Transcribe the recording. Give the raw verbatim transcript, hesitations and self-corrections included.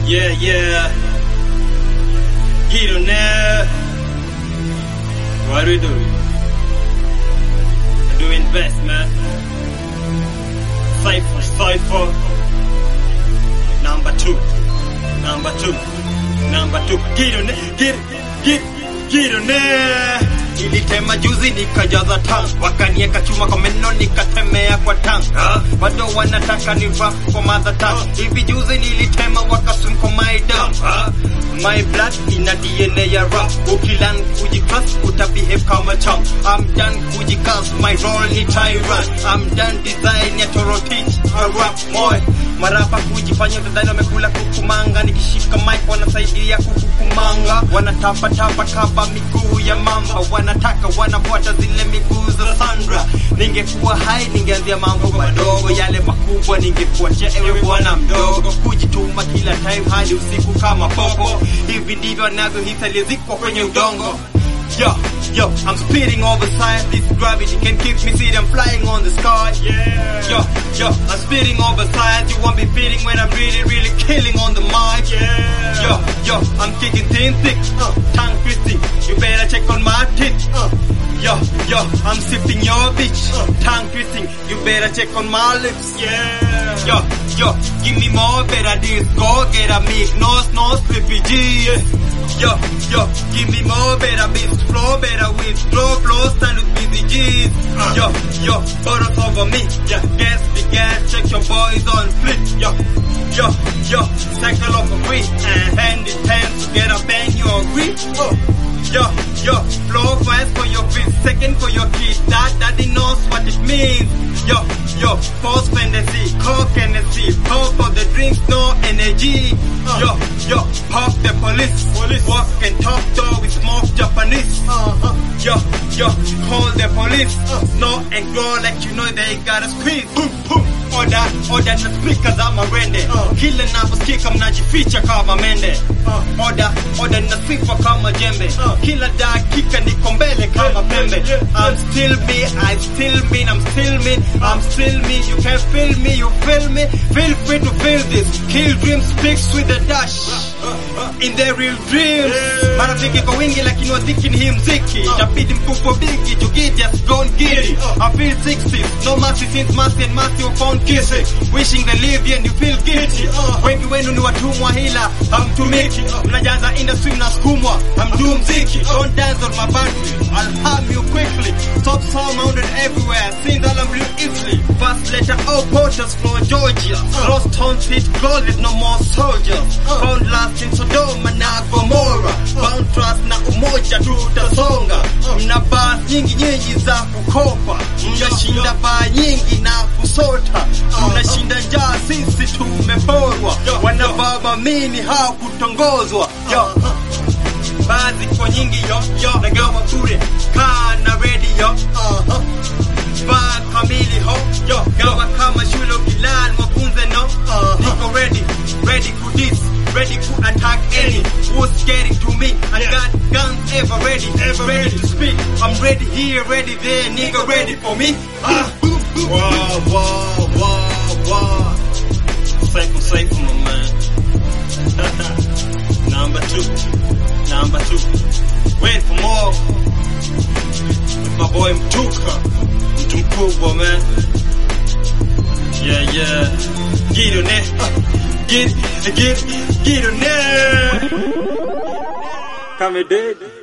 Yeah, yeah. Get on there. What do we do? I do invest, man. Cypher, Cypher. Number two. Number two. Number two. Get on there. Get, get, get on there. Nilitema juzi nikajaza tank, wakanieka chuma kwa meno nikatemea kwa tank. Bado wanataka ni rap kwa mother tongue. Hivi juzi nilitema wakasum kwa my dog. My blood in a D N A ya rap. Ukilan kujitrust utabehave kama chump. I'm done kujicast, my role ni tyrant. I'm done design ya toro teach a rap boy. Marapa kujifanya utadhani wamekula kukumanga. Nikishika mic wanasaidia kukukumanga. Wanatapa tapa kaba miguu ya mamba. Wanataka wanafuata zile miguu za Sandra. Ningekuwa hai ningeanzia mambo madogo, yale makubwa ningekuachia ewe bwana mdogo. Kujituma kila time hadi usiku kama popo. Hivi ndivyo wanavyohisi aliyezikwa kwenye udongo. Yo, yo, I'm speeding over science. This gravity can keep me seated. I'm flying on the sky. Yeah. Yo, yo, I'm speeding over science. You won't be feeding when I'm really, really killing on the mic. Yeah. Yo, yo, I'm kicking thin thick. Uh, tongue twisting. You better check on my tits. Uh, yo, yo, I'm sipping your bitch. Uh, tongue twisting. You better check on my lips. Yeah. Yo, yo, give me more better this. Go get a meek. No, no, slippy G. Yeah. Yo, yo, give me more better beats, flow better with flow, flow, stand with busy G's. Uh, yo, yo, bottles over me, yeah, gas the gas, check your boys on flip. Yo, yo, yo, cycle off a free, and hand in hand to get a bang, you agree? Oh, yo, yo, flow fast for your feet, second for your kids, that daddy knows what it means. Yo, yo, post fantasy, coke Hennessy, pop for the drinks, no energy. Uh, yo, yo, pop the police, police. Walk and talk though we smoke Japanese. Uh-huh. Yo, yo, call the police, uh. Snort and grow like you know they gotta squeeze. Boom, boom. Order, order na speakers ama rende. uh. Kila naposikika mnajificha kama mende. uh. Order, order na sifa kama jembe. uh. Kila dakika niko mbele kama pembe. yeah, yeah, yeah. I'm still me, I still mean, I'm still me, I'm still me. You can feel me, you feel me. Feel free to feel this. Kill dreams, speaks with a dash. uh, uh, In their real dreams. yeah. Marafiki kwa wingi lakini wadhiki ni hii mziki. uh. Itabidi mkupo bigi, you get just gone giddy. uh. I feel sixty, no mercy since mercy and mercy were found kissing. Wishing they live and you feel guilty. uh. Wengi wenu ni watumwa hila hamtumiki. uh. Mnajaza industry mnasukumwa hamdu mziki. uh. Don't dance on my boundary, I'll harm you quickly. Stop sound mounted everywhere, sing all of you easily. First letter O, Porters floor Georgia. uh. Lost town street gold with no more soldiers. uh. Found last in Sodoma na Gomorrah. uh. Bound trust na umoja tutasonga. uh. Mna baa nyingi nyingi za kukopa. Mnashinda baa nyingi na kusota. Tunashinda njaa sisi tumeporwa. Wanababa mini hawakutongozwa. Yo, baadhi kwa nyingi yo, yo, nagawa bure, kaa na ready yo. uh-huh. Baa kamili ho, yo, gawa kama shule ukilani wafunze no. uh-huh. Niko ready, ready to this, ready to attack any who's getting to me. I yeah. got guns ever ready, ever ready to speak. I'm ready here, ready there, nigga ready for me. Ah, boom, boom. Wow, wow, wow, wow. Cypher, Cypher, my man. Number two, number two. Wait for more. With my boy Mtuka, Mtu mkubwa, man. Yeah, yeah. Get on it, uh, get, get, get on it. Come dead.